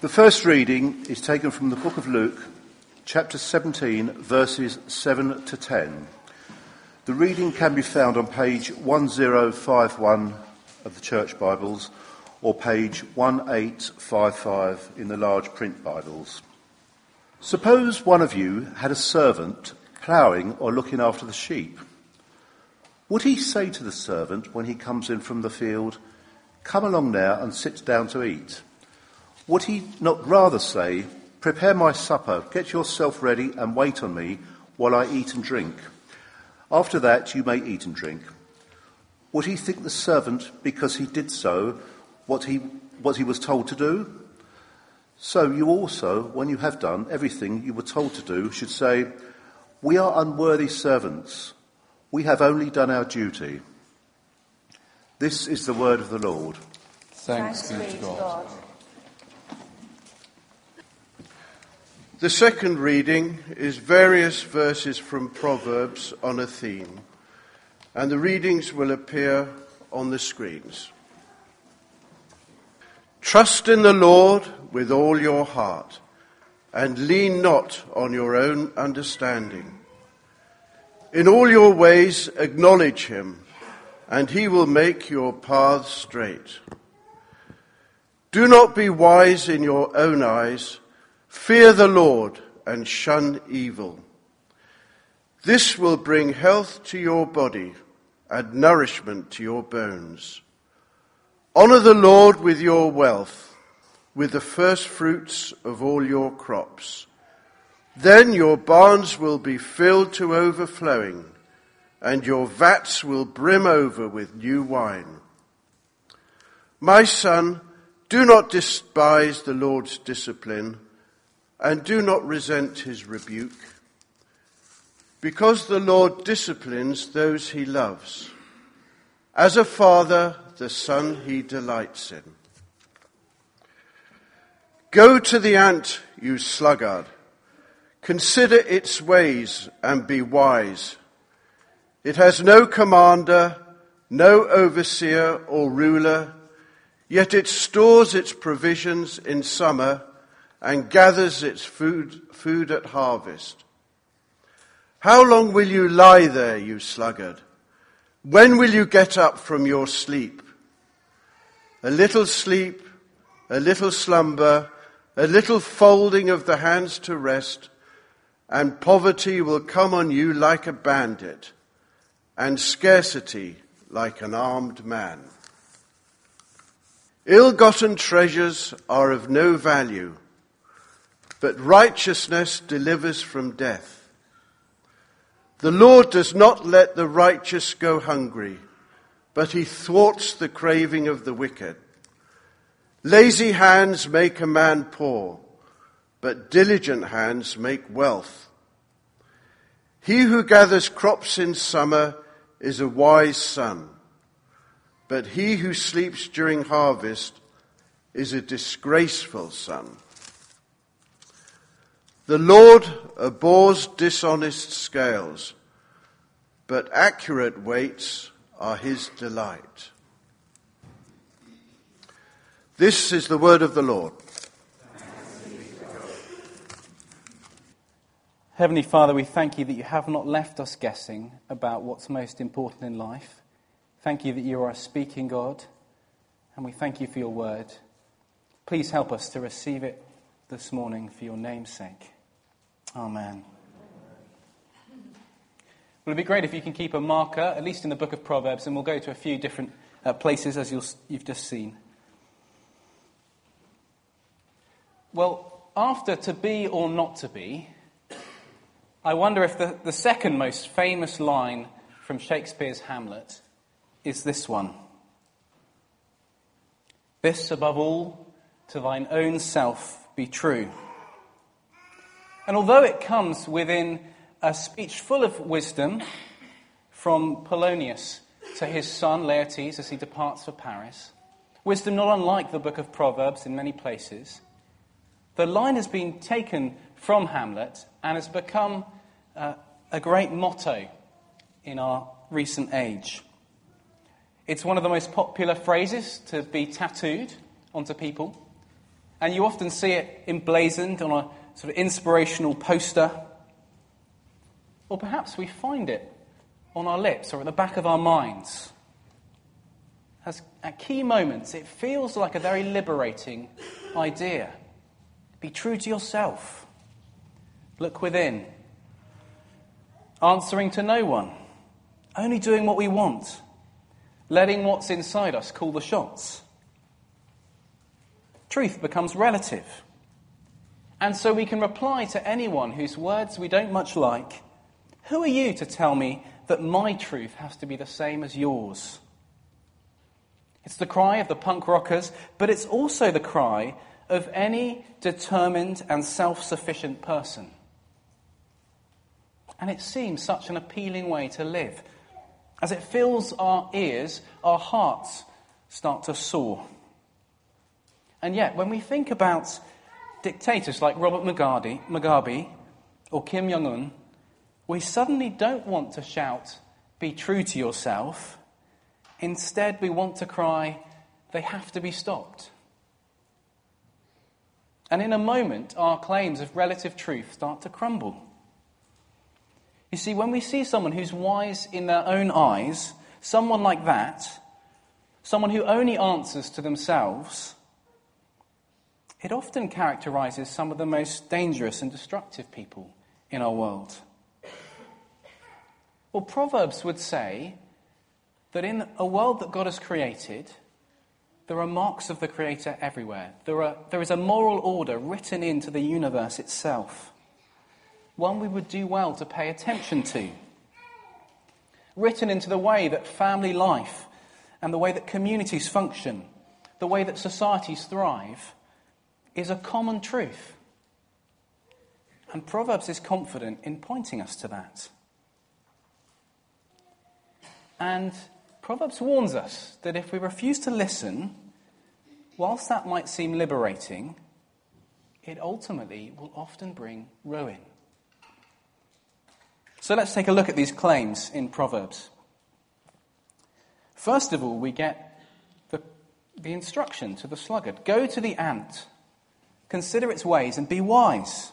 The first reading is taken from the book of Luke, chapter 17, verses 7 to 10. The reading can be found on page 1051 of the Church Bibles or page 1855 in the large print Bibles. Suppose one of you had a servant ploughing or looking after the sheep. Would he say to the servant when he comes in from the field, "Come along now and sit down to eat"? Would he not rather say, "Prepare my supper, get yourself ready and wait on me while I eat and drink. After that you may eat and drink"? Would he think the servant, because he did so, what he was told to do? So you also, when you have done everything you were told to do, should say, "We are unworthy servants. We have only done our duty." This is the word of the Lord. Thanks be to God. The second reading is various verses from Proverbs on a theme, and the readings will appear on the screens. Trust in the Lord with all your heart, and lean not on your own understanding. In all your ways acknowledge him, and he will make your paths straight. Do not be wise in your own eyes. Fear the Lord and shun evil. This will bring health to your body and nourishment to your bones. Honor the Lord with your wealth, with the first fruits of all your crops. Then your barns will be filled to overflowing, and your vats will brim over with new wine. My son, do not despise the Lord's discipline, and do not resent his rebuke, because the Lord disciplines those he loves. As a father, the son he delights in. Go to the ant, you sluggard. Consider its ways and be wise. It has no commander, no overseer or ruler, yet it stores its provisions in summer and gathers its food at harvest. How long will you lie there, you sluggard? When will you get up from your sleep? A little sleep, a little slumber, a little folding of the hands to rest, and poverty will come on you like a bandit, and scarcity like an armed man. Ill-gotten treasures are of no value, but righteousness delivers from death. The Lord does not let the righteous go hungry, but he thwarts the craving of the wicked. Lazy hands make a man poor, but diligent hands make wealth. He who gathers crops in summer is a wise son, but he who sleeps during harvest is a disgraceful son. The Lord abhors dishonest scales, but accurate weights are his delight. This is the word of the Lord. Heavenly Father, we thank you that you have not left us guessing about what's most important in life. Thank you that you are a speaking God, and we thank you for your word. Please help us to receive it this morning for your name's sake. Amen. Well, it'd be great if you can keep a marker, at least in the book of Proverbs, and we'll go to a few different places as you've just seen. Well, after to be or not to be, I wonder if the second most famous line from Shakespeare's Hamlet is this one. This above all, to thine own self be true. And although it comes within a speech full of wisdom from Polonius to his son Laertes as he departs for Paris, wisdom not unlike the book of Proverbs in many places, the line has been taken from Hamlet and has become a great motto in our recent age. It's one of the most popular phrases to be tattooed onto people. And you often see it emblazoned on a sort of inspirational poster. Or perhaps we find it on our lips or at the back of our minds. As at key moments, it feels like a very liberating idea. Be true to yourself. Look within. Answering to no one. Only doing what we want. Letting what's inside us call the shots. Truth becomes relative. And so we can reply to anyone whose words we don't much like, "Who are you to tell me that my truth has to be the same as yours?" It's the cry of the punk rockers, but it's also the cry of any determined and self-sufficient person. And it seems such an appealing way to live. As it fills our ears, our hearts start to soar. And yet, when we think about dictators like Robert Mugabe or Kim Jong-un, we suddenly don't want to shout, "Be true to yourself." Instead, we want to cry, "They have to be stopped." And in a moment, our claims of relative truth start to crumble. You see, when we see someone who's wise in their own eyes, someone like that, someone who only answers to themselves, it often characterizes some of the most dangerous and destructive people in our world. Well, Proverbs would say that in a world that God has created, there are marks of the Creator everywhere. There is a moral order written into the universe itself, one we would do well to pay attention to. Written into the way that family life and the way that communities function, the way that societies thrive, is a common truth. And Proverbs is confident in pointing us to that. And Proverbs warns us that if we refuse to listen, whilst that might seem liberating, it ultimately will often bring ruin. So let's take a look at these claims in Proverbs. First of all, we get the instruction to the sluggard. Go to the ant, consider its ways, and be wise.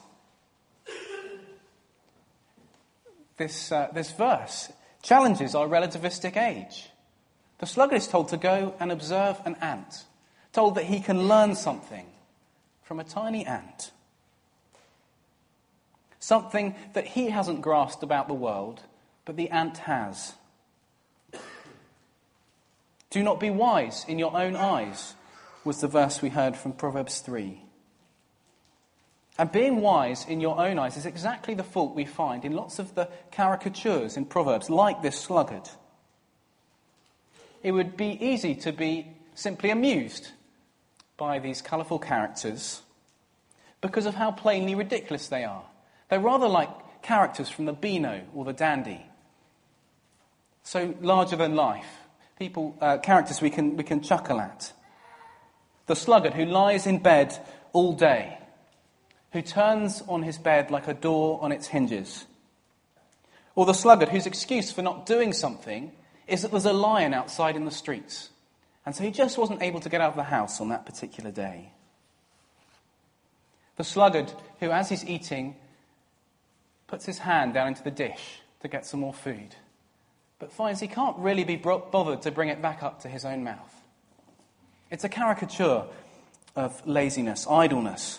This verse challenges our relativistic age. The sluggard is told to go and observe an ant, told that he can learn something from a tiny ant. Something that he hasn't grasped about the world, but the ant has. Do not be wise in your own eyes, was the verse we heard from Proverbs 3. And being wise in your own eyes is exactly the fault we find in lots of the caricatures in Proverbs, like this sluggard. It would be easy to be simply amused by these colourful characters because of how plainly ridiculous they are. They're rather like characters from the Beano or the Dandy. So larger than life. Characters we can chuckle at. The sluggard who lies in bed all day, who turns on his bed like a door on its hinges. Or the sluggard whose excuse for not doing something is that there's a lion outside in the streets, and so he just wasn't able to get out of the house on that particular day. The sluggard who, as he's eating, puts his hand down into the dish to get some more food, but finds he can't really be bothered to bring it back up to his own mouth. It's a caricature of laziness, idleness.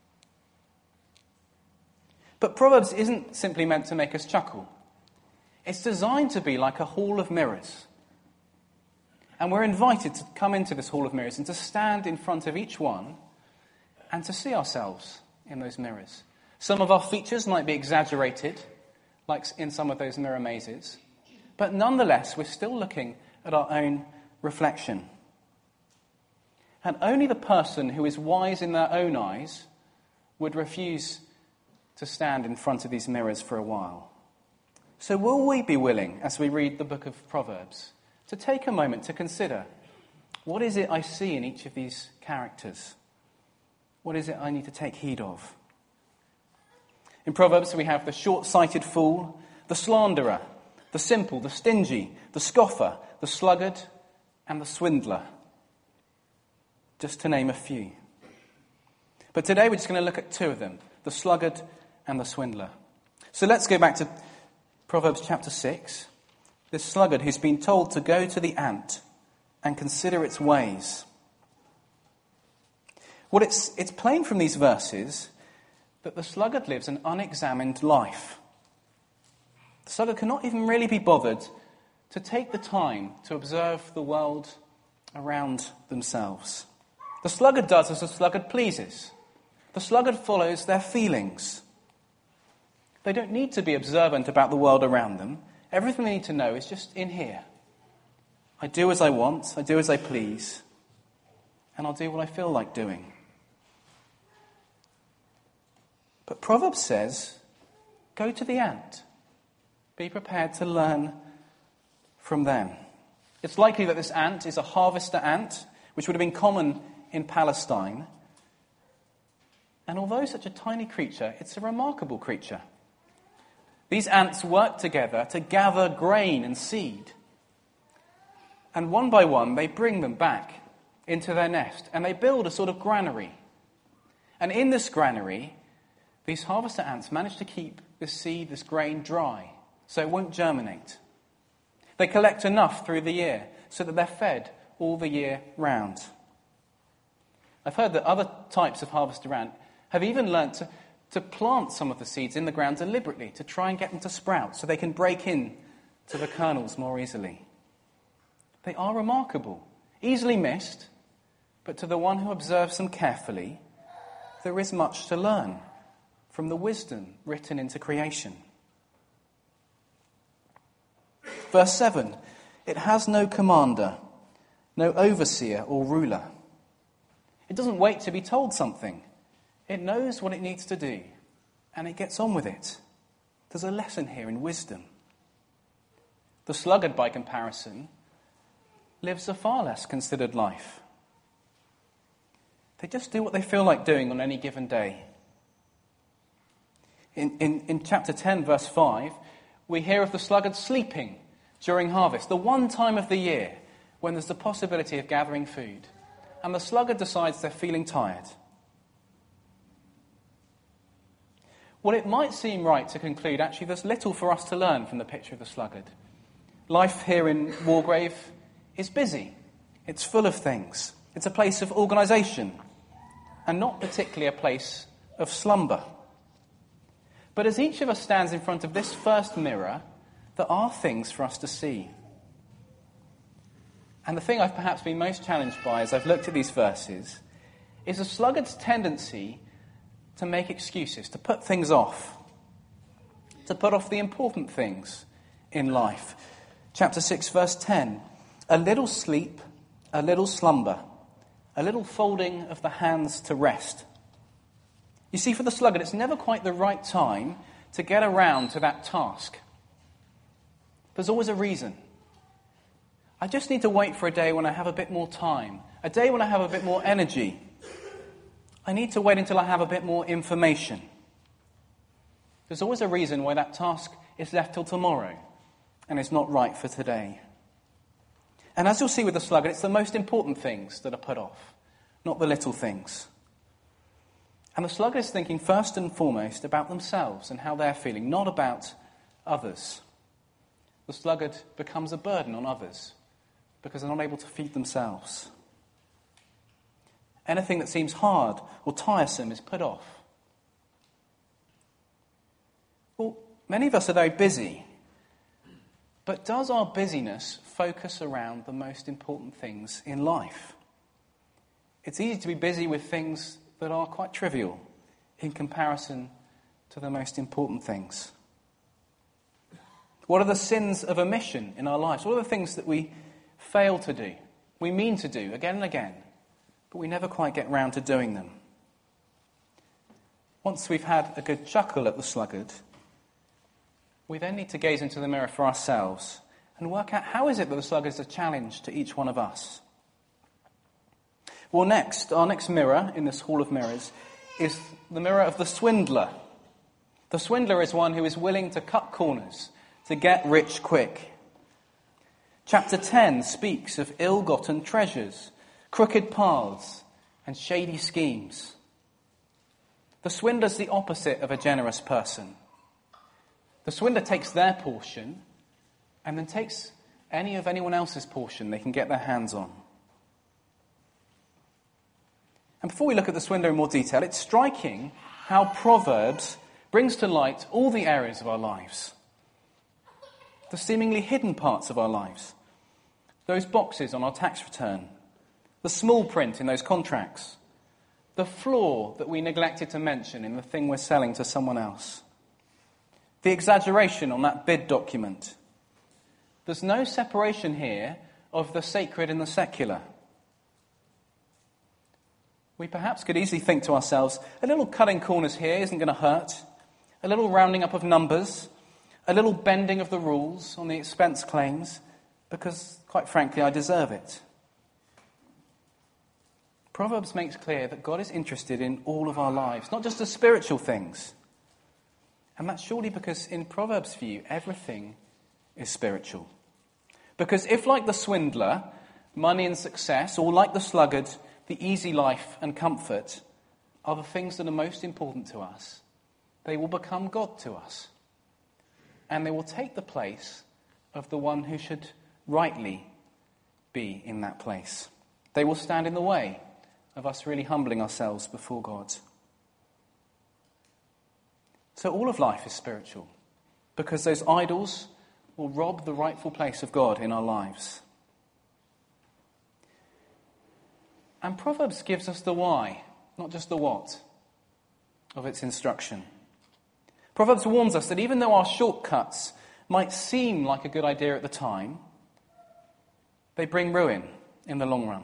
But Proverbs isn't simply meant to make us chuckle. It's designed to be like a hall of mirrors. And we're invited to come into this hall of mirrors and to stand in front of each one and to see ourselves in those mirrors. Some of our features might be exaggerated, like in some of those mirror mazes, but nonetheless, we're still looking at our own reflection. And only the person who is wise in their own eyes would refuse to stand in front of these mirrors for a while. So will we be willing, as we read the book of Proverbs, to take a moment to consider, what is it I see in each of these characters? What is it I need to take heed of? In Proverbs, we have the short-sighted fool, the slanderer, the simple, the stingy, the scoffer, the sluggard, and the swindler, just to name a few. But today we're just going to look at two of them, the sluggard and the swindler. So let's go back to Proverbs chapter 6. This sluggard who's been told to go to the ant and consider its ways. Well, it's plain from these verses that the sluggard lives an unexamined life. The sluggard cannot even really be bothered to take the time to observe the world around themselves. The sluggard does as the sluggard pleases. The sluggard follows their feelings. They don't need to be observant about the world around them. Everything they need to know is just in here. I do as I want, I do as I please, and I'll do what I feel like doing. But Proverbs says, go to the ant. Be prepared to learn from them. It's likely that this ant is a harvester ant, which would have been common in Palestine. And although such a tiny creature, it's a remarkable creature. These ants work together to gather grain and seed. And one by one, they bring them back into their nest, and they build a sort of granary. And in this granary, these harvester ants manage to keep this seed, this grain, dry, so it won't germinate. They collect enough through the year so that they're fed all the year round. I've heard that other types of harvester ant have even learnt to plant some of the seeds in the ground deliberately to try and get them to sprout so they can break in to the kernels more easily. They are remarkable, easily missed, but to the one who observes them carefully, there is much to learn from the wisdom written into creation. Verse 7, it has no commander, no overseer or ruler. It doesn't wait to be told something. It knows what it needs to do, and it gets on with it. There's a lesson here in wisdom. The sluggard, by comparison, lives a far less considered life. They just do what they feel like doing on any given day. In chapter 10, verse 5, we hear of the sluggard sleeping during harvest, the one time of the year when there's the possibility of gathering food. And the sluggard decides they're feeling tired. Well, it might seem right to conclude, actually, there's little for us to learn from the picture of the sluggard. Life here in Wargrave is busy. It's full of things. It's a place of organisation, and not particularly a place of slumber. But as each of us stands in front of this first mirror, there are things for us to see. And the thing I've perhaps been most challenged by as I've looked at these verses is a sluggard's tendency to make excuses, to put things off, to put off the important things in life. Chapter 6, verse 10, a little sleep, a little slumber, a little folding of the hands to rest. You see, for the sluggard, it's never quite the right time to get around to that task. There's always a reason. I just need to wait for a day when I have a bit more time, a day when I have a bit more energy. I need to wait until I have a bit more information. There's always a reason why that task is left till tomorrow and is not right for today. And as you'll see with the sluggard, it's the most important things that are put off, not the little things. And the sluggard is thinking first and foremost about themselves and how they're feeling, not about others. The sluggard becomes a burden on others because they're not able to feed themselves. Anything that seems hard or tiresome is put off. Well, many of us are very busy, but does our busyness focus around the most important things in life? It's easy to be busy with things that are quite trivial in comparison to the most important things. What are the sins of omission in our lives? What are the things that we fail to do, we mean to do again and again, but we never quite get round to doing them? Once we've had a good chuckle at the sluggard, we then need to gaze into the mirror for ourselves and work out how is it that the sluggard is a challenge to each one of us. Well, our next mirror in this hall of mirrors is the mirror of the swindler. The swindler is one who is willing to cut corners to get rich quick. Chapter 10 speaks of ill-gotten treasures, crooked paths, and shady schemes. The swindler's the opposite of a generous person. The swindler takes their portion and then takes any of anyone else's portion they can get their hands on. And before we look at the swindler in more detail, it's striking how Proverbs brings to light all the areas of our lives. The seemingly hidden parts of our lives. Those boxes on our tax return. The small print in those contracts. The flaw that we neglected to mention in the thing we're selling to someone else. The exaggeration on that bid document. There's no separation here of the sacred and the secular. We perhaps could easily think to ourselves, a little cutting corners here isn't going to hurt. A little rounding up of numbers. A little bending of the rules on the expense claims, because, quite frankly, I deserve it. Proverbs makes clear that God is interested in all of our lives, not just the spiritual things. And that's surely because, in Proverbs' view, everything is spiritual. Because if, like the swindler, money and success, or like the sluggard, the easy life and comfort are the things that are most important to us, they will become God to us. And they will take the place of the one who should rightly be in that place. They will stand in the way of us really humbling ourselves before God. So all of life is spiritual, because those idols will rob the rightful place of God in our lives. And Proverbs gives us the why, not just the what, of its instruction. Proverbs warns us that even though our shortcuts might seem like a good idea at the time, they bring ruin in the long run.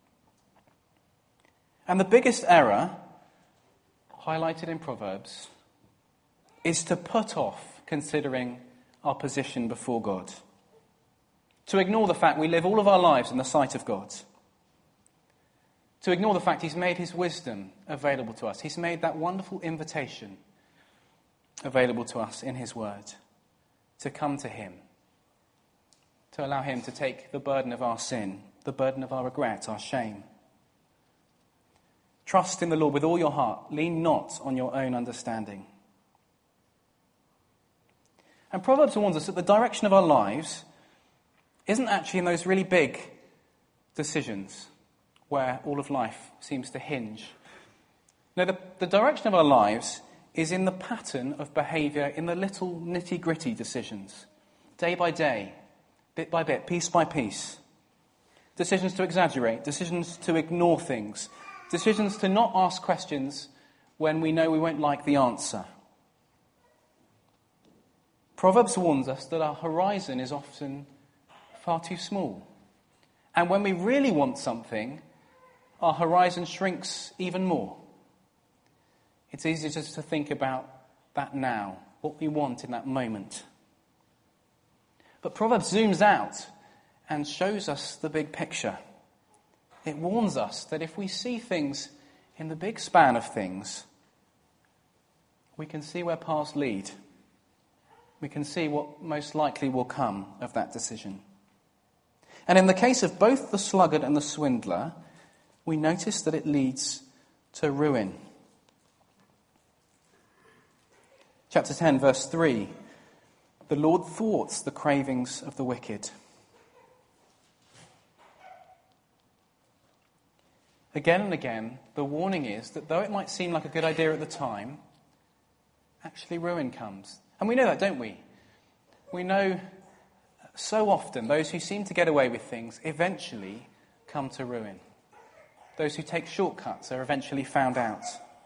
And the biggest error, highlighted in Proverbs, is to put off considering our position before God. To ignore the fact we live all of our lives in the sight of God. To ignore the fact He's made His wisdom available to us. He's made that wonderful invitation available to us in His word, to come to Him, to allow Him to take the burden of our sin, the burden of our regret, our shame. Trust in the Lord with all your heart. Lean not on your own understanding. And Proverbs warns us that the direction of our lives isn't actually in those really big decisions where all of life seems to hinge. No, the direction of our lives is in the pattern of behaviour in the little nitty-gritty decisions. Day by day, bit by bit, piece by piece. Decisions to exaggerate, decisions to ignore things, decisions to not ask questions when we know we won't like the answer. Proverbs warns us that our horizon is often far too small. And when we really want something, our horizon shrinks even more. It's easy just to think about that now, what we want in that moment. But Proverbs zooms out and shows us the big picture. It warns us that if we see things in the big span of things, we can see where paths lead. We can see what most likely will come of that decision. And in the case of both the sluggard and the swindler, we notice that it leads to ruin. Chapter 10, verse 3. The Lord thwarts the cravings of the wicked. Again and again, the warning is that though it might seem like a good idea at the time, actually ruin comes. And we know that, don't we? We know so often those who seem to get away with things eventually come to ruin. Those who take shortcuts are eventually found out.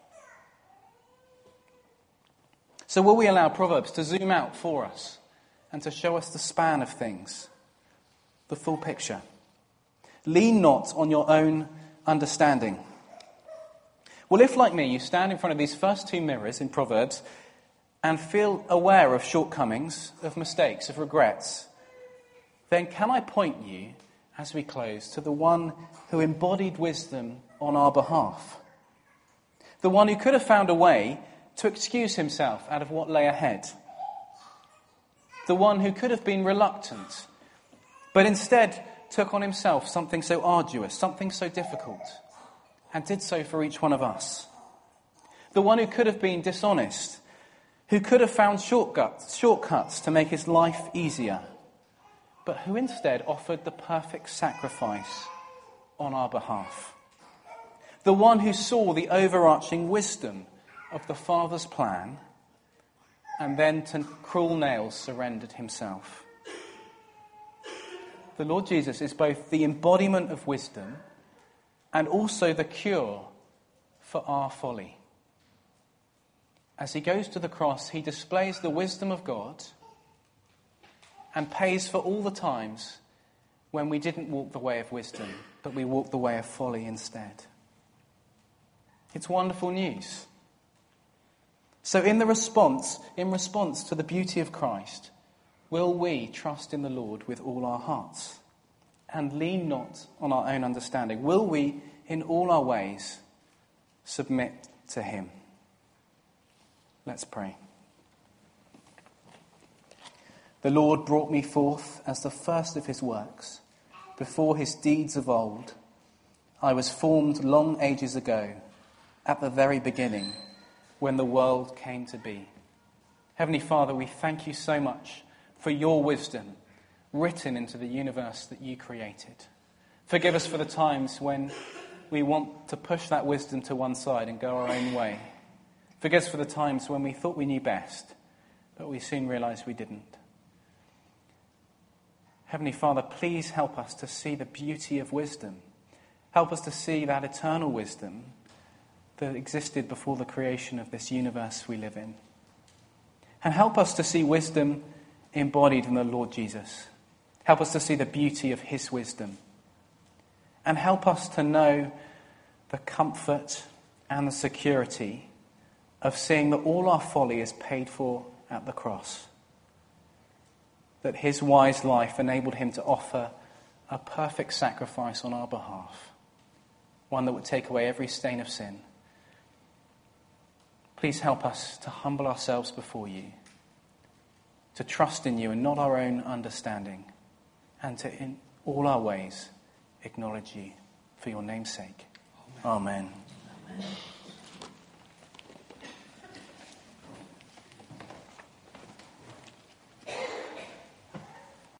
So will we allow Proverbs to zoom out for us and to show us the span of things, the full picture? Lean not on your own understanding. Well, if, like me, you stand in front of these first two mirrors in Proverbs and feel aware of shortcomings, of mistakes, of regrets, then can I point you, as we close, to the one who embodied wisdom on our behalf? The one who could have found a way to excuse himself out of what lay ahead. The one who could have been reluctant, but instead took on himself something so arduous, something so difficult, and did so for each one of us. The one who could have been dishonest, who could have found shortcuts to make his life easier, but who instead offered the perfect sacrifice on our behalf. The one who saw the overarching wisdom of the Father's plan and then to cruel nails surrendered himself. The Lord Jesus is both the embodiment of wisdom and also the cure for our folly. As he goes to the cross, he displays the wisdom of God and pays for all the times when we didn't walk the way of wisdom, but we walked the way of folly instead. It's wonderful news. So in response to the beauty of Christ, will we trust in the Lord with all our hearts and lean not on our own understanding? Will we, in all our ways, submit to him? Let's pray. The Lord brought me forth as the first of his works, before his deeds of old. I was formed long ages ago, at the very beginning, when the world came to be. Heavenly Father, we thank you so much for your wisdom written into the universe that you created. Forgive us for the times when we want to push that wisdom to one side and go our own way. Forgive us for the times when we thought we knew best, but we soon realized we didn't. Heavenly Father, please help us to see the beauty of wisdom. Help us to see that eternal wisdom that existed before the creation of this universe we live in. And help us to see wisdom embodied in the Lord Jesus. Help us to see the beauty of his wisdom. And help us to know the comfort and the security of seeing that all our folly is paid for at the cross. That his wise life enabled him to offer a perfect sacrifice on our behalf, one that would take away every stain of sin. Please help us to humble ourselves before you, to trust in you and not our own understanding, and to, in all our ways, acknowledge you for your name's sake. Amen. Amen.